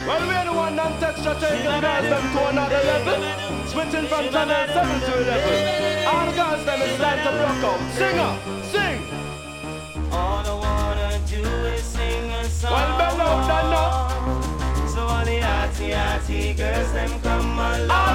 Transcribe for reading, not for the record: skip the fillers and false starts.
Well, we're the one that texture taking girls them to another level. Switching from channel 7 to 11. All the girls them is time to block out. Singer, sing. All I wanna do is sing a song. Well, bend out and up. So all the arty girls them come along.